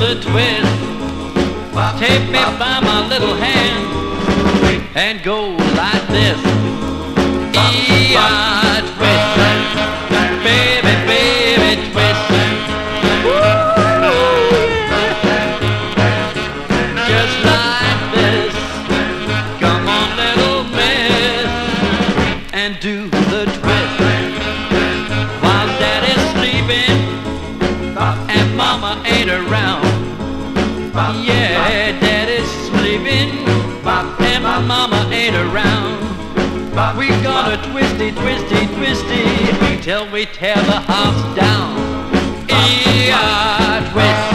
the twist. Take me by my little hand and go like this. E-I twist, baby, baby, twist. Woo, yeah. Just like this. Come on, little miss, and do the twist while daddy's sleeping and mama ain't around. Yeah, daddy's sleeping and my mama ain't around. We gonna twisty, twisty, twisty till we tear the house down. E-I twist.